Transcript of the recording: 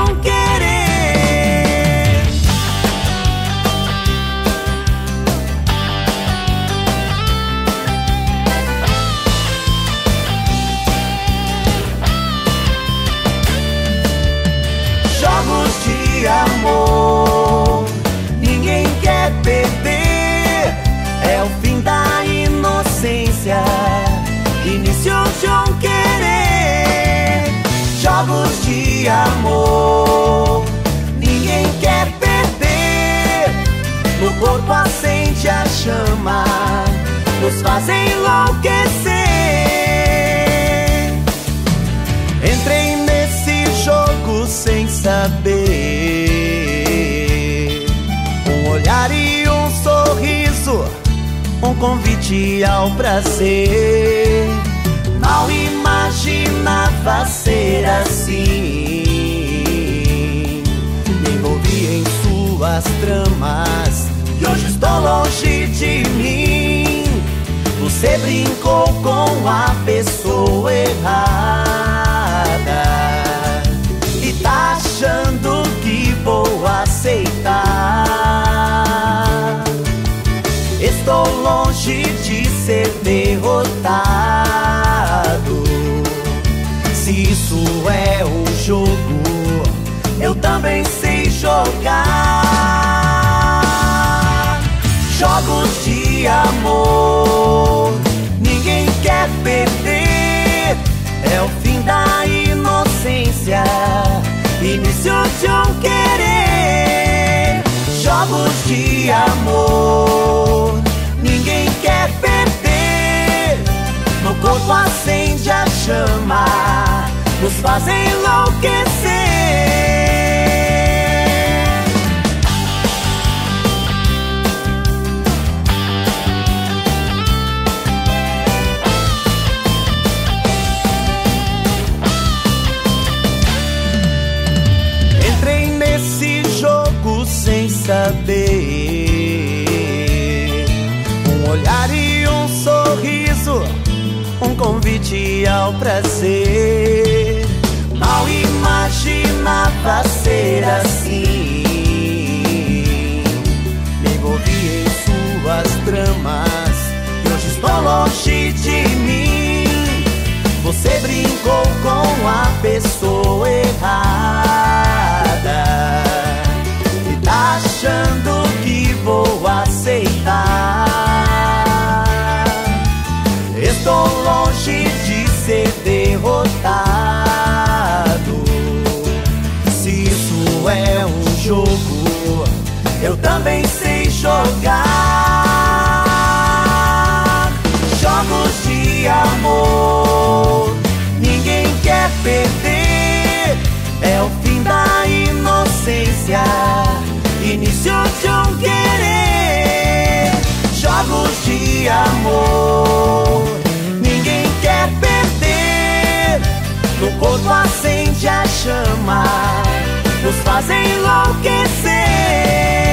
não querer. Jogos de amor, ninguém quer perder. É o fim da inocência, início de um querer. Jogos de amor, ninguém quer perder. No corpo acende a chama, nos fazem enlouquecer. Entrei nesse jogo sem saber. Um olhar e um sorriso, um convite ao prazer. Mal imaginava ser assim. Me envolvi em suas tramas e hoje estou longe de mim. Você brincou com a pessoa errada e tá achando que vou aceitar. Estou longe de ser derrotado. Se isso é um jogo, eu também sei jogar. Jogos de amor, ninguém quer perder. É o fim da inocência, início de um querer. Jogos de amor, ninguém quer perder. No corpo acende a chama, nos fazem enlouquecer. Entrei nesse jogo sem saber. Um olhar e um sorriso, um convite ao prazer. Mal imaginava ser assim. Me envolvi em suas tramas e hoje estou longe de mim. Você brincou com a pessoa errada e tá achando que vou aceitar. Estou longe de ser derrotado. Se isso é um jogo, eu também sei jogar. Jogos de amor, ninguém quer perder. É o fim da inocência, início de um querer. Jogos de amor, ninguém quer perder. No corpo acende a chama, nos fazem enlouquecer.